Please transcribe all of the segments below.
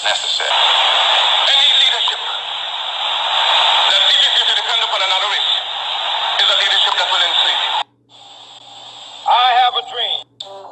necessary. Any leadership that teaches you to depend upon another race is a leadership that will enslave you. I have a dream.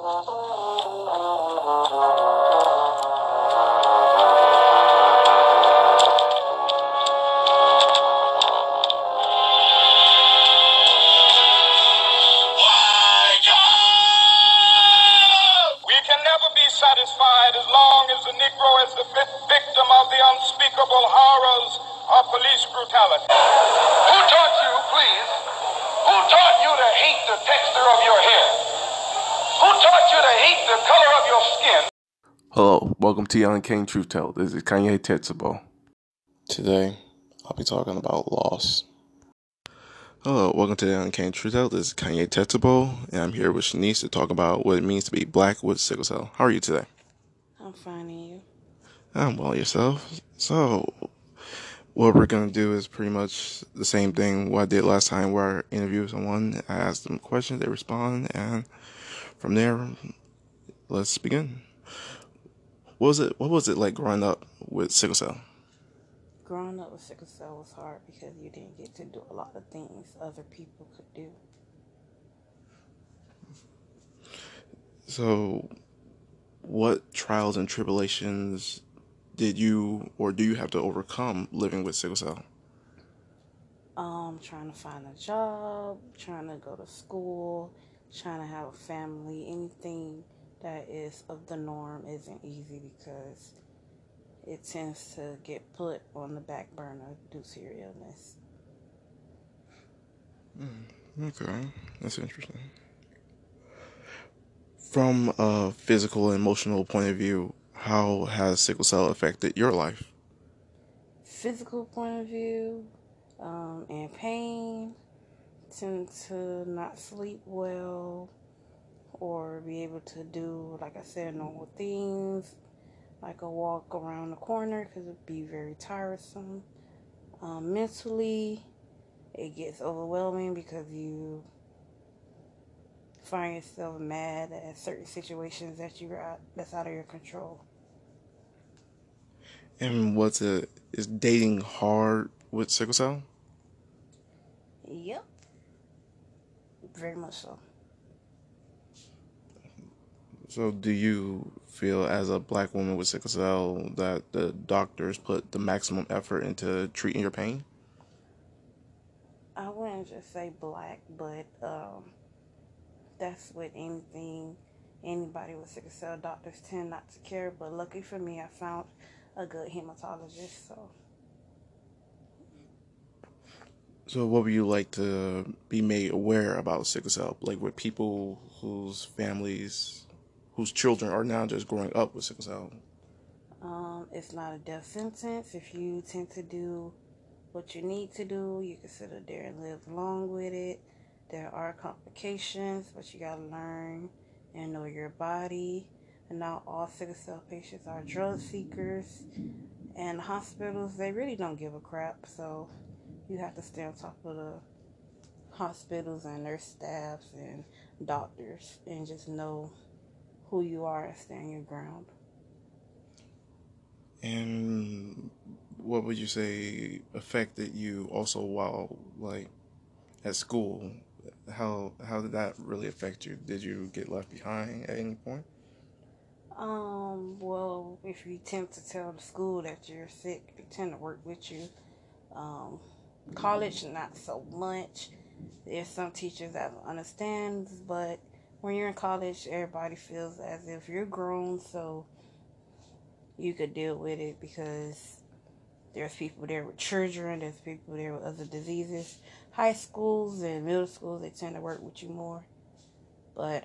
Satisfied as long as the Negro is the fifth victim of the unspeakable horrors of police brutality. Who taught you, please? Who taught you to hate the texture of your hair? Who taught you to hate the color of your skin? Hello, welcome to Young King Truth Tell. This is Kanye Tetsubo. Today, I'll be talking about loss. Hello, welcome to Young King Truth Tell. This is Kanye Tetsubo, and I'm here with Shanice to talk about what it means to be black with sickle cell. How are you today? I'm fine, and you? I'm well, yourself. So, what we're going to do is pretty much the same thing what I did last time where I interviewed someone, I asked them questions, they respond, and from there, let's begin. What was it like growing up with sickle cell? Growing up with sickle cell was hard because you didn't get to do a lot of things other people could do. So, what trials and tribulations did you or do you have to overcome living with sickle cell? Trying to find a job, trying to go to school, trying to have a family, anything that is of the norm isn't easy because it tends to get put on the back burner due to your illness. Okay, that's interesting. From a physical and emotional point of view, how has sickle cell affected your life? Physical point of view, and pain, tend to not sleep well or be able to do, like I said, normal things, like a walk around the corner because it'd be very tiresome. Mentally, it gets overwhelming because you find yourself mad at certain situations that's out of your control. And is dating hard with sickle cell? Yep. Very much so. So do you feel as a black woman with sickle cell that the doctors put the maximum effort into treating your pain? I wouldn't just say black, but that's with anybody with sickle cell. Doctors tend not to care, but lucky for me, I found a good hematologist. So what would you like to be made aware about sickle cell? Like with people whose children are now just growing up with sickle cell? It's not a death sentence. If you tend to do what you need to do, you can sit there and live along with it. There are complications, but you gotta learn and know your body. And not all sickle cell patients are drug seekers. And hospitals, they really don't give a crap. So you have to stay on top of the hospitals and nurse staffs and doctors and just know who you are and stand your ground. And what would you say affected you also while at school? How did that really affect you? Did you get left behind at any point? Well, if you tend to tell the school that you're sick, they tend to work with you. College, not so much. There's some teachers that understand, but when you're in college, everybody feels as if you're grown, so you could deal with it because there's people there with children, there's people there with other diseases. High schools and middle schools, they tend to work with you more. But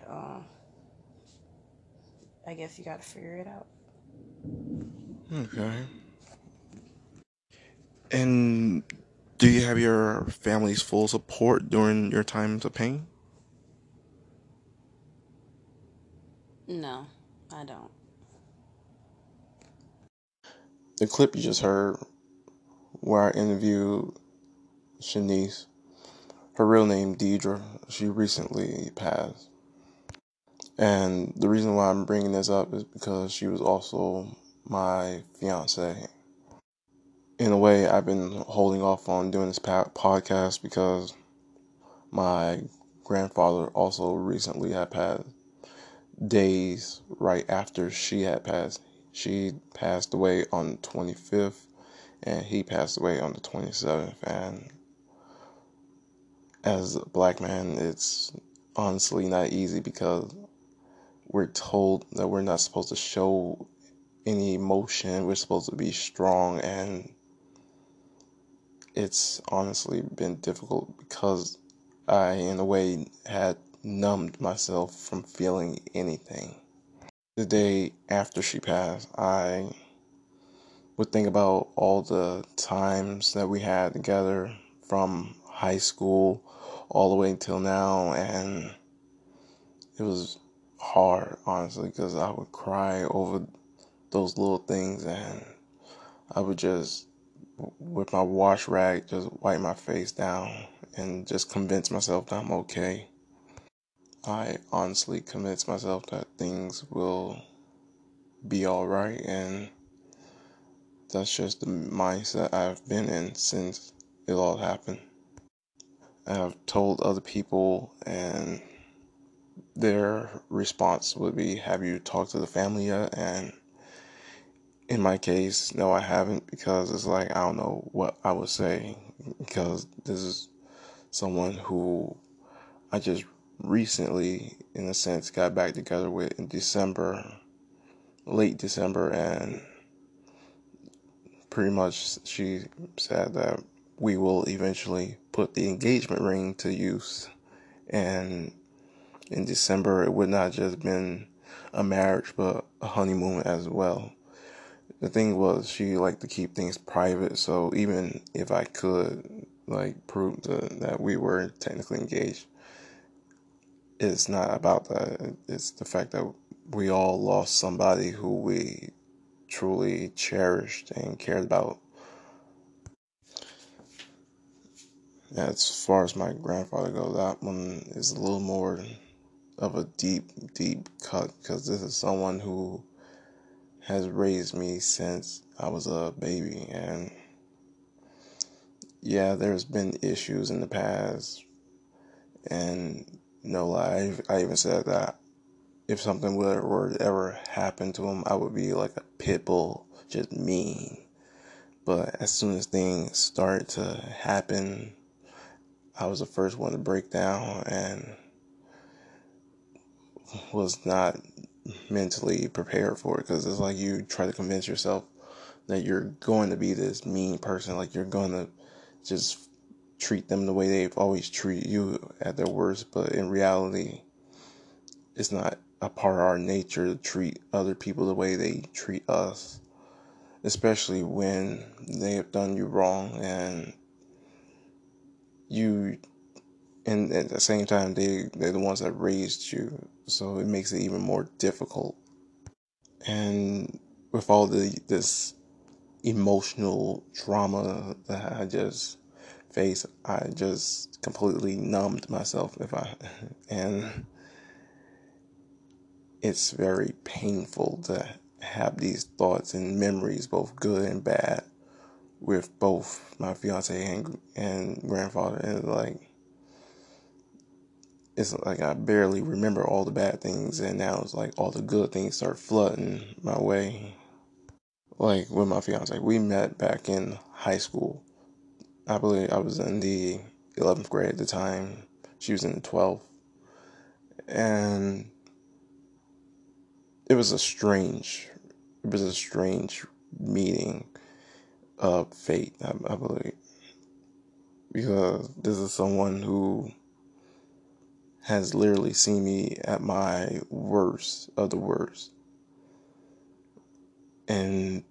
I guess you got to figure it out. Okay. And do you have your family's full support during your times of pain? No, I don't. The clip you just heard where I interviewed Shanice, her real name Deidre, she recently passed. And the reason why I'm bringing this up is because she was also my fiance. In a way, I've been holding off on doing this podcast because my grandfather also recently had passed days right after she had passed. She passed away on the 25th and he passed away on the 27th. And as a black man, it's honestly not easy because we're told that we're not supposed to show any emotion. We're supposed to be strong, and it's honestly been difficult because I, in a way, had numbed myself from feeling anything. The day after she passed, I would think about all the times that we had together from high school all the way until now, and it was hard, honestly, because I would cry over those little things, and I would just, with my wash rag, just wipe my face down and just convince myself that I'm okay. I honestly convince myself that things will be alright, and that's just the mindset I've been in since it all happened. I've told other people, and their response would be, "Have you talked to the family yet?" And in my case, no, I haven't, because it's like, I don't know what I would say, because this is someone who I just recently, in a sense, got back together with in December, late December, and pretty much she said that we will eventually put the engagement ring to use. And in December, it would not just been a marriage, but a honeymoon as well. The thing was, she liked to keep things private, so even if I could, like, prove that we were technically engaged, it's not about that. It's the fact that we all lost somebody who we truly cherished and cared about. As far as my grandfather goes, that one is a little more of a deep, deep cut, because this is someone who has raised me since I was a baby. And yeah, there's been issues in the past, and no lie, I even said that if something were to ever happen to him, I would be like a pit bull, just mean. But as soon as things started to happen, I was the first one to break down and was not mentally prepared for it, because it's like you try to convince yourself that you're going to be this mean person, like you're going to just treat them the way they've always treated you at their worst. But in reality, it's not a part of our nature to treat other people the way they treat us, especially when they have done you wrong, and at the same time, they're the ones that raised you, so it makes it even more difficult. And with all this emotional trauma that I just faced, I just completely numbed myself. And it's very painful to have these thoughts and memories, both good and bad, with both my fiance and grandfather. And it's like I barely remember all the bad things, and now it's like all the good things start flooding my way. Like with my fiance, we met back in high school. I believe I was in the 11th grade at the time. She was in the 12th. And it was a strange meeting of fate, I believe. Because this is someone who has literally seen me at my worst of the worst. And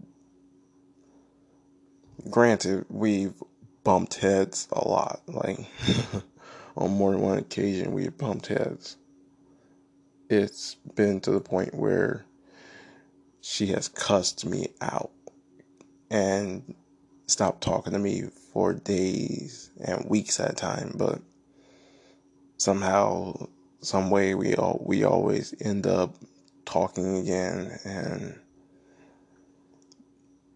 granted, we've bumped heads a lot. Like, on more than one occasion, we've bumped heads. It's been to the point where she has cussed me out and stopped talking to me for days and weeks at a time. But somehow, some way, we always end up talking again. And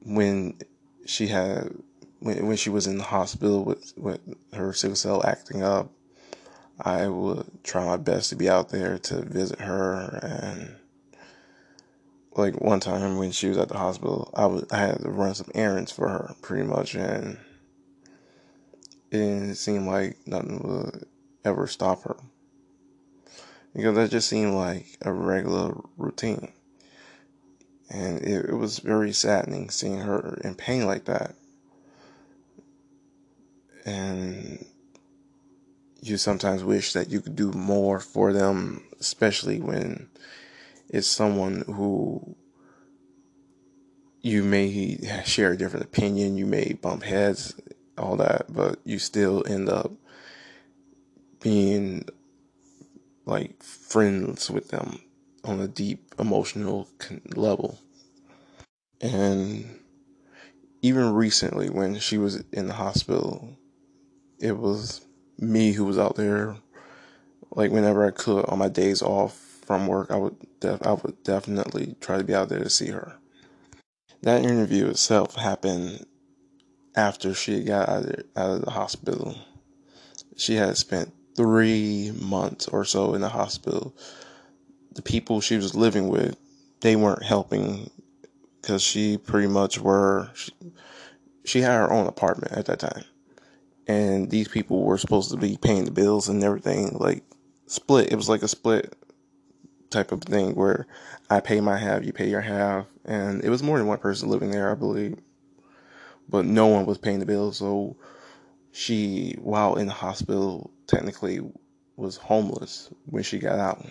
when she had when she was in the hospital with her sickle cell acting up, I would try my best to be out there to visit her. And like one time when she was at the hospital, I had to run some errands for her pretty much, and it didn't seem like nothing would ever stop her, because that just seemed like a regular routine. And it was very saddening seeing her in pain like that. And you sometimes wish that you could do more for them, especially when it's someone who you may share a different opinion, you may bump heads, all that, but you still end up being like friends with them on a deep emotional level. And even recently, when she was in the hospital, it was me who was out there. Like whenever I could on my days off from work, I would definitely try to be out there to see her. That interview itself happened after she got out of the hospital. She had spent 3 months or so in the hospital. The people she was living with, they weren't helping, because she pretty much she had her own apartment at that time. And these people were supposed to be paying the bills and everything, like split. It was like a split type of thing where I pay my half, you pay your half. And it was more than one person living there, I believe. But no one was paying the bills. So she, while in the hospital, technically was homeless when she got out.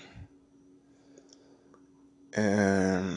And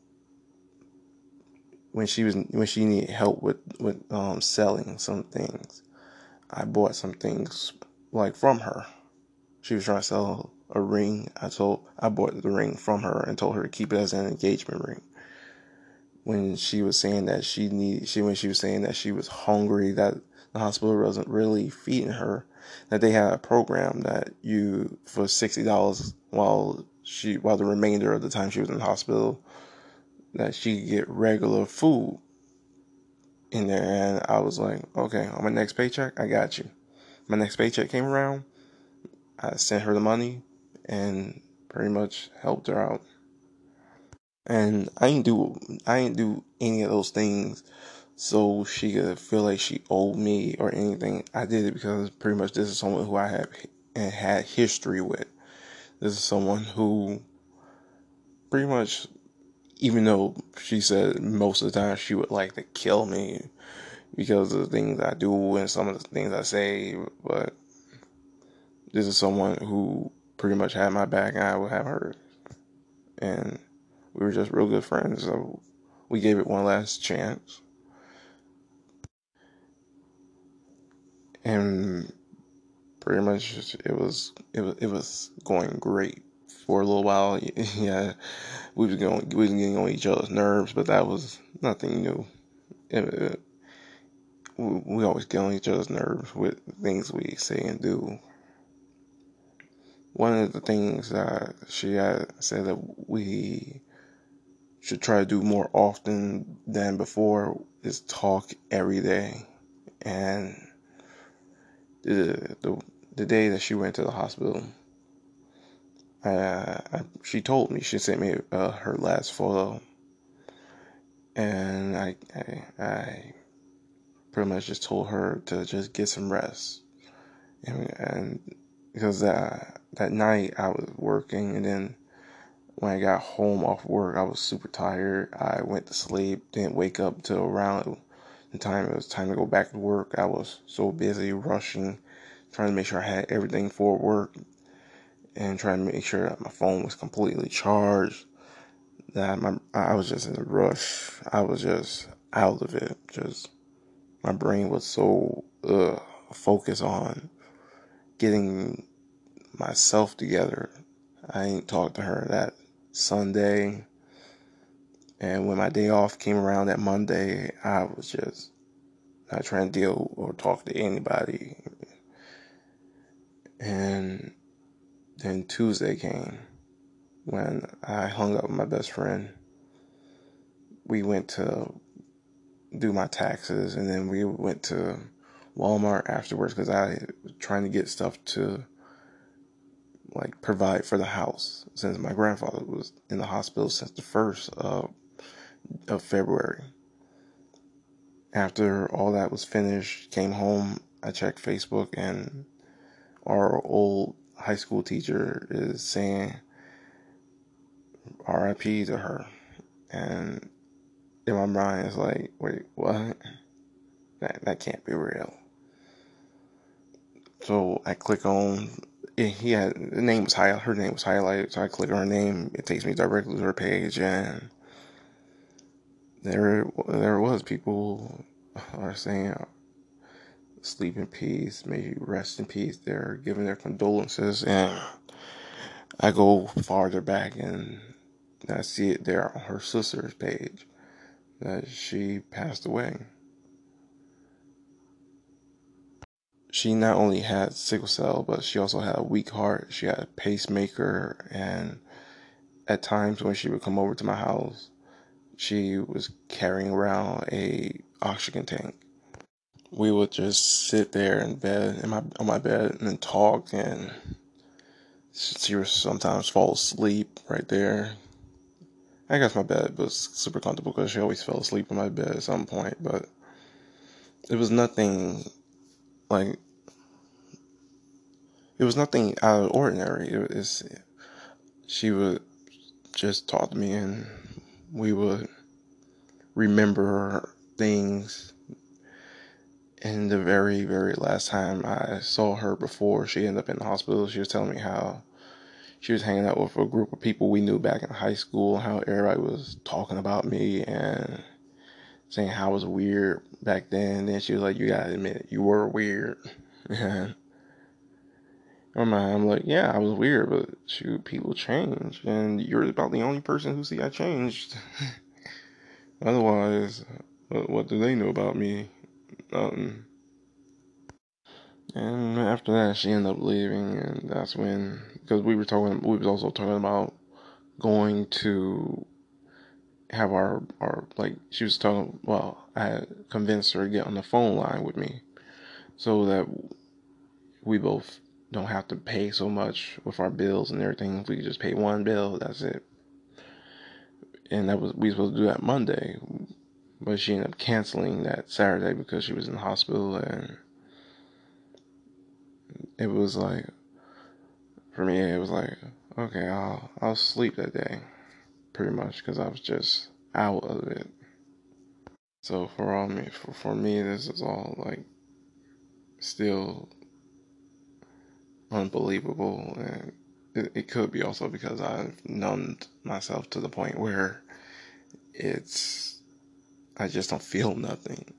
when she needed help with selling some things, I bought some things like from her. She was trying to sell a ring. I bought the ring from her and told her to keep it as an engagement ring. When she was saying that when she was saying that she was hungry, that the hospital wasn't really feeding her, that they had a program that you, for $60 while the remainder of the time she was in the hospital, that she could get regular food in there. And I was like, okay, on my next paycheck, I got you. My next paycheck came around, I sent her the money and pretty much helped her out. And I ain't do any of those things so she could feel like she owed me or anything. I did it because pretty much this is someone who I had history with. This is someone who pretty much, even though she said most of the time she would like to kill me because of the things I do and some of the things I say, but this is someone who pretty much had my back and I would have hers. And we were just real good friends, so we gave it one last chance. And pretty much it was going great for a little while. Yeah, we was getting on each other's nerves, but that was nothing new. We always get on each other's nerves with things we say and do. One of the things that she had said that we should try to do more often than before is talk every day. And the day that she went to the hospital, she told me, she sent me her last photo, and I pretty much just told her to just get some rest, and because that night I was working, and then when I got home off work, I was super tired. I went to sleep, didn't wake up till around the time it was time to go back to work. I was so busy rushing, trying to make sure I had everything for work, and trying to make sure that my phone was completely charged, that I was just in a rush. I was just out of it. Just my brain was so focused on getting myself together. I ain't talked to her that Sunday, and when my day off came around that Monday, I was just not trying to deal or talk to anybody. And then Tuesday came when I hung up with my best friend. We went to do my taxes, and then we went to Walmart afterwards because I was trying to get stuff to like provide for the house since my grandfather was in the hospital since the 1st of February. After all that was finished, came home, I checked Facebook, and our old high school teacher is saying RIP to her. And in my mind, it's like, wait, what? That can't be real. So I click on, her name was highlighted, so I click on her name, it takes me directly to her page, and there it was. People are saying, sleep in peace, may you rest in peace. They're giving their condolences, and I go farther back and I see it there on her sister's page that she passed away. She not only had sickle cell, but she also had a weak heart. She had a pacemaker, and at times when she would come over to my house, she was carrying around a oxygen tank. We would just sit there in bed, on my bed, and then talk, and she would sometimes fall asleep right there. I guess my bed was super comfortable because she always fell asleep in my bed at some point, but it was nothing like, it was nothing out of the ordinary. She would just talk to me, and we would remember things. And the very, very last time I saw her before she ended up in the hospital, she was telling me how she was hanging out with a group of people we knew back in high school, how everybody was talking about me and saying how I was weird back then. Then she was like, you gotta admit, you were weird. And in my mind, I'm like, yeah, I was weird, but shoot, people change. And you're about the only person who see I changed. Otherwise, what do they know about me? Nothing. And after that, she ended up leaving, and that's when, because we was also talking about going to have our like, she was talking, well, I had convinced her to get on the phone line with me so that we both don't have to pay so much with our bills and everything. If we could just pay one bill, that's it. And we were supposed to do that Monday, but she ended up canceling that Saturday because she was in the hospital, and it was like, for me, it was like, okay, I'll sleep that day, pretty much, because I was just out of it. So for me, this is all like still unbelievable, and it could be also because I've numbed myself to the point where I just don't feel nothing.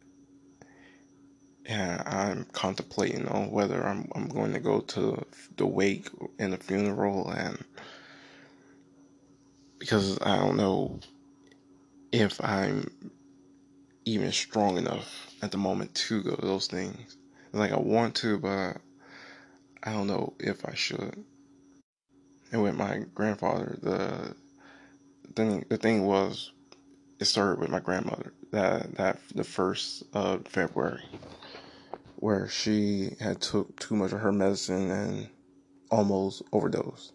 And I'm contemplating on whether I'm going to go to the wake and the funeral, and because I don't know if I'm even strong enough at the moment to go to those things. Like, I want to, but I don't know if I should. And with my grandfather, the thing was, it started with my grandmother. That the 1st of February, where she had took too much of her medicine and almost overdosed.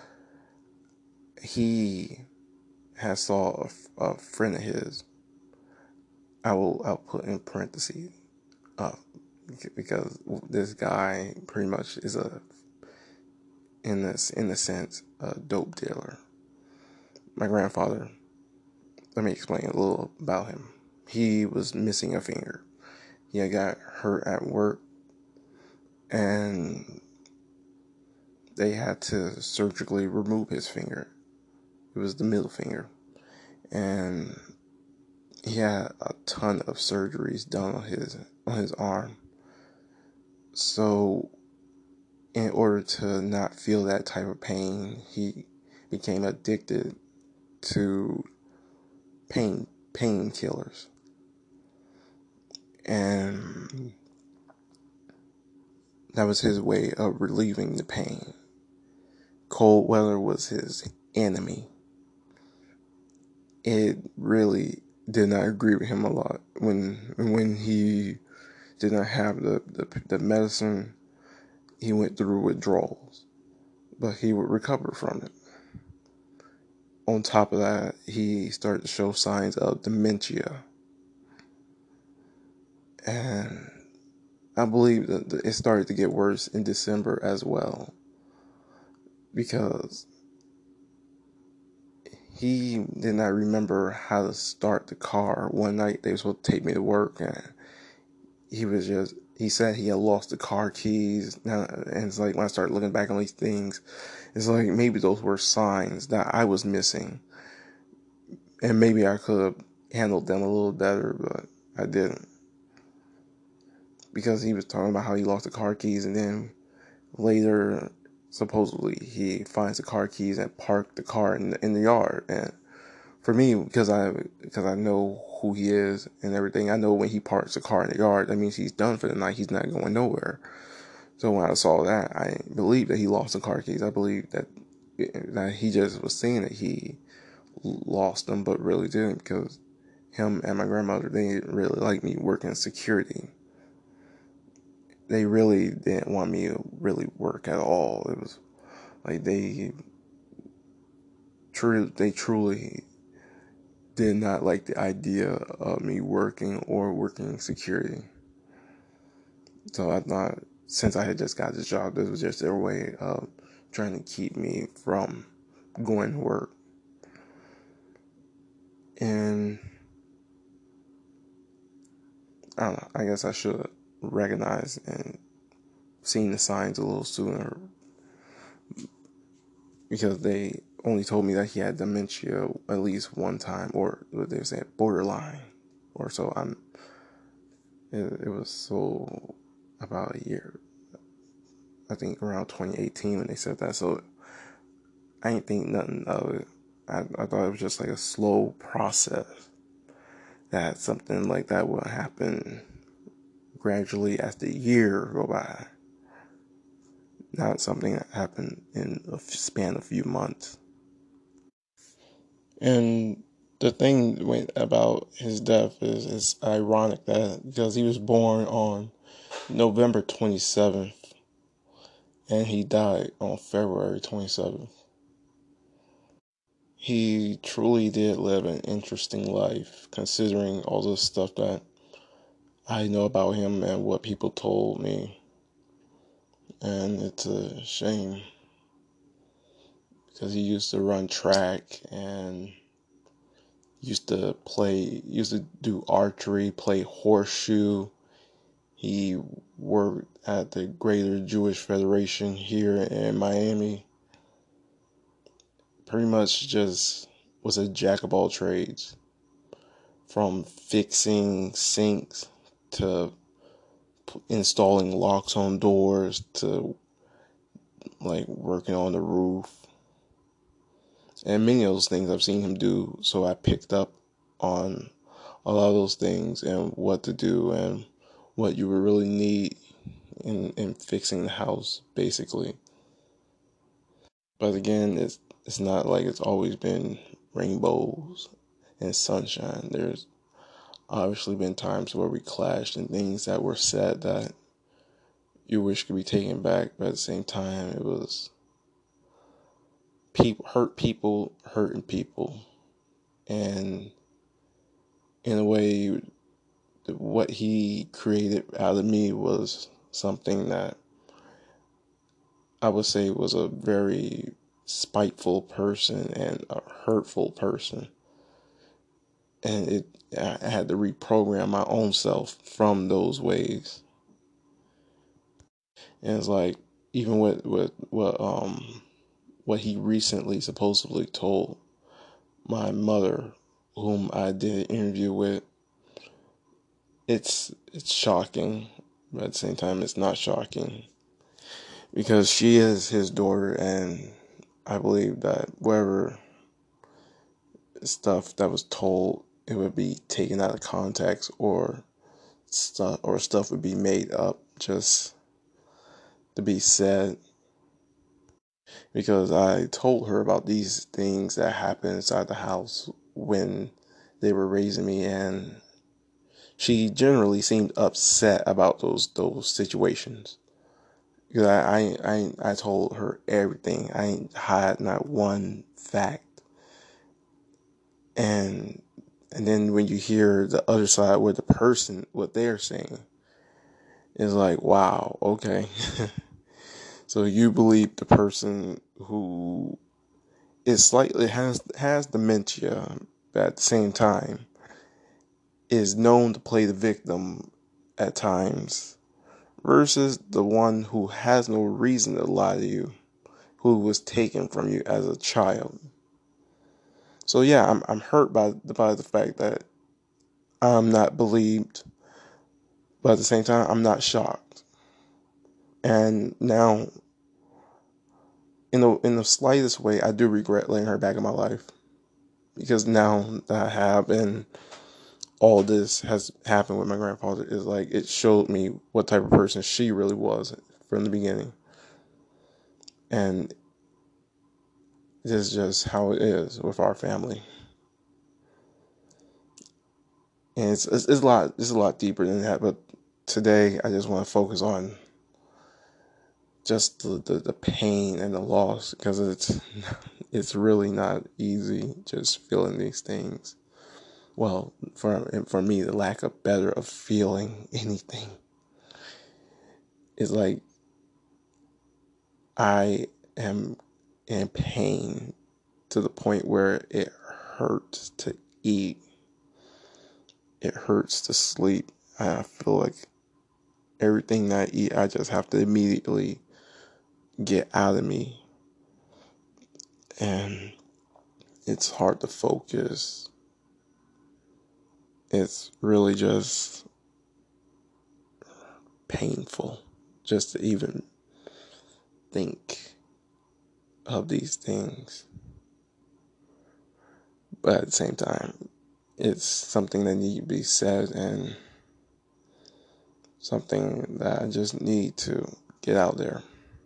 He had saw a friend of his. I'll put in parentheses, because this guy pretty much is in a sense, a dope dealer. My grandfather, let me explain a little about him. He was missing a finger. He had got hurt at work, and they had to surgically remove his finger. It was the middle finger. And he had a ton of surgeries done on his arm. So in order to not feel that type of pain, he became addicted to painkillers. And that was his way of relieving the pain. Cold weather was his enemy. It really did not agree with him a lot. When he did not have the medicine, he went through withdrawals, but he would recover from it. On top of that, he started to show signs of dementia. And I believe that it started to get worse in December as well, because he did not remember how to start the car. One night they were supposed to take me to work, and he said he had lost the car keys. Now, and it's like, when I started looking back on these things, it's like maybe those were signs that I was missing. And maybe I could have handled them a little better, but I didn't. Because he was talking about how he lost the car keys, and then later, supposedly, he finds the car keys and parked the car in the yard. And for me, because I know who he is and everything, I know when he parks the car in the yard, that means he's done for the night. He's not going nowhere. So when I saw that, I believed that he lost the car keys. I believed that he just was saying that he lost them, but really didn't, because him and my grandmother, they didn't really like me working security. They really didn't want me to really work at all. It was like they truly did not like the idea of me working or working security. So I thought, since I had just got this job, this was just their way of trying to keep me from going to work. And I don't know, I guess I should recognize and seen the signs a little sooner, because they only told me that he had dementia at least one time, or what they were saying, borderline, or so. It was so about a year, I think around 2018 when they said that. So I ain't think nothing of it. I thought it was just like a slow process, that something like that would happen gradually as the year go by, not something that happened in a span of a few months. And the thing about his death is it's ironic that, because he was born on November 27th and he died on February 27th. He truly did live an interesting life, considering all the stuff that I know about him and what people told me. And it's a shame, because he used to run track and used to do archery, play horseshoe. He worked at the Greater Jewish Federation here in Miami. Pretty much just was a jack of all trades, from fixing sinks to installing locks on doors to like working on the roof. And many of those things I've seen him do, so I picked up on a lot of those things and what to do and what you would really need in fixing the house, basically. But again, it's not like it's always been rainbows and sunshine. There's obviously been times where we clashed and things that were said that you wish could be taken back, but at the same time, it was people hurting people, and in a way, what he created out of me was something that I would say was a very spiteful person and a hurtful person. And I had to reprogram my own self from those ways. And it's like, even with what he recently supposedly told my mother, whom I did an interview with, it's shocking, but at the same time it's not shocking, because she is his daughter, and I believe that whatever stuff that was told, it would be taken out of context, or stuff would be made up just to be said. Because I told her about these things that happened inside the house when they were raising me, and she generally seemed upset about those situations. Because I told her everything. I ain't hide not one fact. And then when you hear the other side with the person, what they're saying, it's like, wow, okay. So you believe the person who is slightly has dementia, but at the same time is known to play the victim at times, versus the one who has no reason to lie to you, who was taken from you as a child. So yeah, I'm hurt by the fact that I'm not believed, but at the same time, I'm not shocked. And now, in the slightest way, I do regret letting her back in my life, because now that I have, and all this has happened with my grandfather, is like it showed me what type of person she really was from the beginning. And this is just how it is with our family. And it's a lot deeper than that. But today, I just want to focus on just the pain and the loss, because it's really not easy just feeling these things. Well, for me, the lack of better of feeling anything. It's like I am in pain to the point where it hurts to eat. It hurts to sleep. I feel like everything that I eat, I just have to immediately get out of me. And it's hard to focus. It's really just painful just to even think of these things. But at the same time, it's something that needs to be said, and something that I just need to get out there.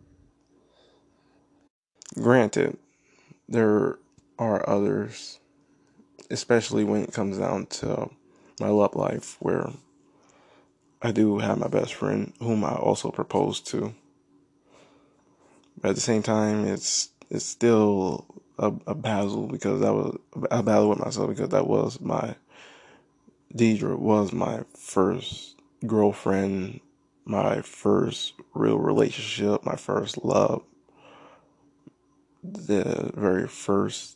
Granted, there are others, especially when it comes down to my love life, where I do have my best friend whom I also proposed to. But at the same time, it's still a battle, because that was a battle with myself, because Deidre was my first girlfriend, my first real relationship, my first love, the very first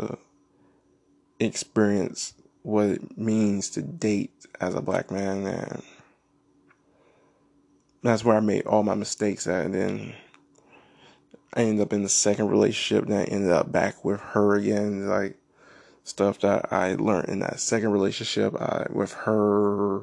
experience what it means to date as a black man, and that's where I made all my mistakes at. And then I ended up in the second relationship, and I ended up back with her again. Like, stuff that I learned in that second relationship, with her,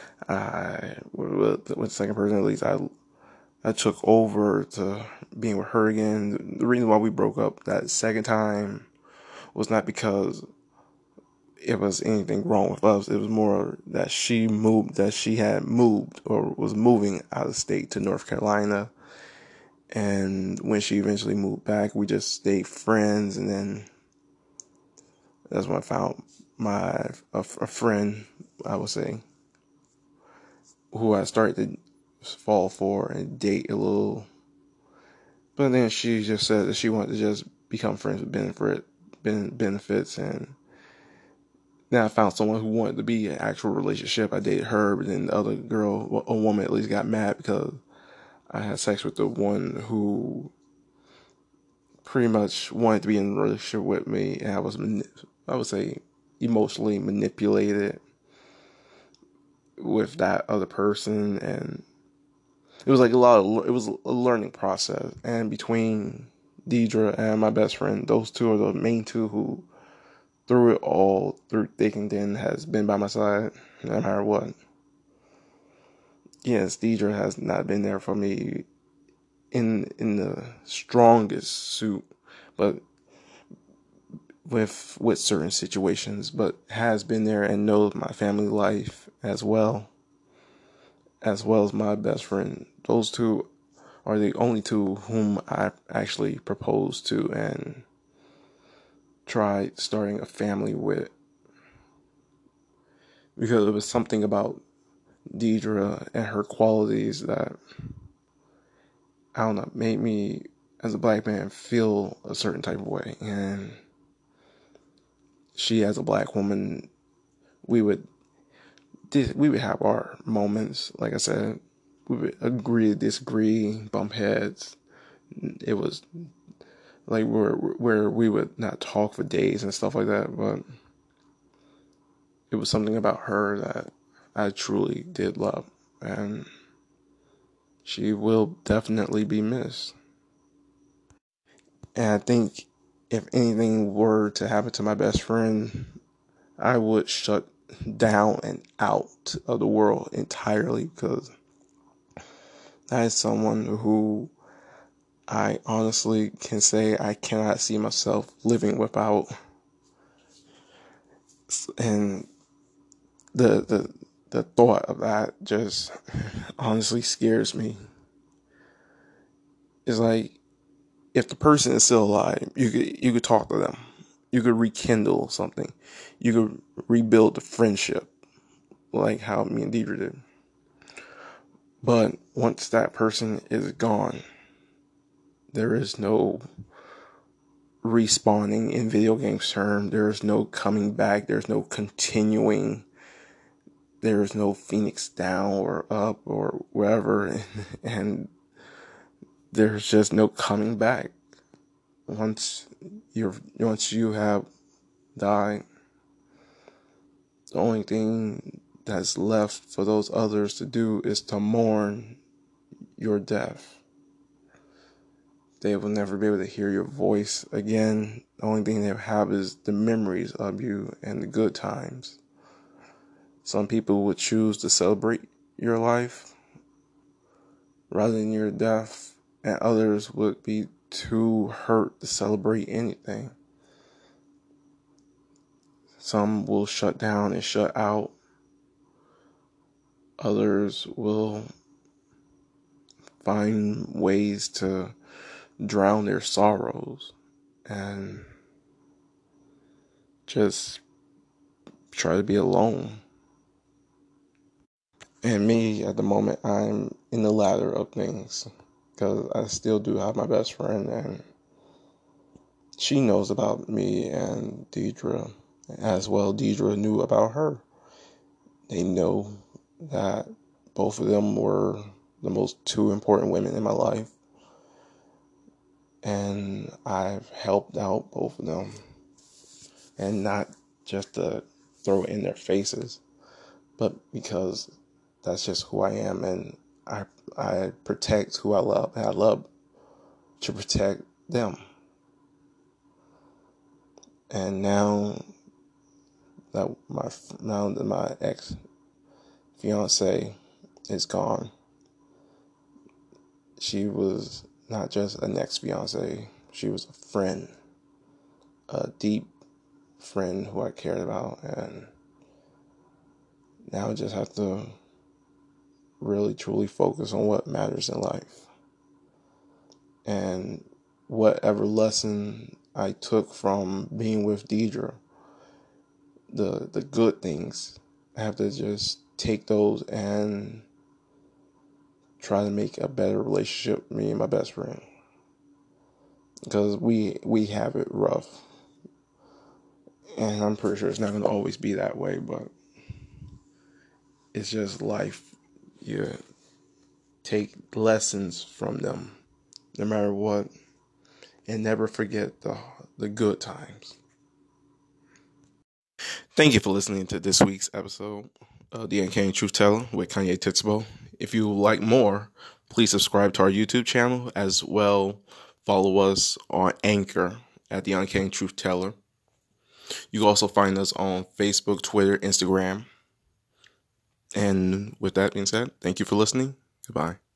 with the second person at least, I took over to being with her again. The reason why we broke up that second time was not because it was anything wrong with us. It was more that she had moved or was moving out of state to North Carolina. And when she eventually moved back, we just stayed friends. And then that's when I found a friend, I would say, who I started to fall for and date a little. But then she just said that she wanted to just become friends with benefits. And then I found someone who wanted to be an actual relationship. I dated her, but then the other girl, a woman at least, got mad because I had sex with the one who pretty much wanted to be in a relationship with me, and I would say, emotionally manipulated with that other person. And it was like it was a learning process. And between Deidre and my best friend, those two are the main two who, through it all, through thick and thin, has been by my side no matter what. Yes, Deidre has not been there for me in the strongest suit, but with certain situations, but has been there and knows my family life as well as my best friend. Those two are the only two whom I actually proposed to and tried starting a family with. because it was something about Deidre and her qualities that, I don't know, made me as a black man feel a certain type of way. And she, as a black woman, we would have our moments. Like I said, we would agree, disagree, bump heads. It was like where we would not talk for days and stuff like that. But it was something about her that I truly did love, and she will definitely be missed. And I think if anything were to happen to my best friend, I would shut down and out of the world entirely, because that is someone who I honestly can say I cannot see myself living without. And the thought of that just honestly scares me. It's like, if the person is still alive, you could talk to them. You could rekindle something. You could rebuild the friendship, like how me and Deidre did. But once that person is gone, there is no respawning in video games term. There is no coming back. There's no continuing. There is no Phoenix down or up or wherever. And there's just no coming back. Once you have died, the only thing that's left for those others to do is to mourn your death. They will never be able to hear your voice again. The only thing they have is the memories of you and the good times. Some people would choose to celebrate your life rather than your death, and others would be too hurt to celebrate anything. Some will shut down and shut out. Others will find ways to drown their sorrows and just try to be alone. And me, at the moment, I'm in the latter of things, because I still do have my best friend, and she knows about me and Deidre as well. Deidre knew about her. They know that both of them were the most two important women in my life, and I've helped out both of them, and not just to throw it in their faces, but because that's just who I am, and I protect who I love, and I love to protect them. And now that my ex fiance is gone, she was not just an ex fiance, she was a friend, a deep friend who I cared about, and now I just have to really truly focus on what matters in life. And whatever lesson I took from being with Deidre, the good things, I have to just take those and try to make a better relationship, me and my best friend. Because we have it rough. And I'm pretty sure it's not going to always be that way, but it's just life. You take lessons from them, no matter what, and never forget the good times. Thank you for listening to this week's episode of The Uncanny Truth Teller with Kanye Tixbo. If you would like more, please subscribe to our YouTube channel, as well follow us on Anchor at The Uncanny Truth Teller. You can also find us on Facebook, Twitter, Instagram. And with that being said, thank you for listening. Goodbye.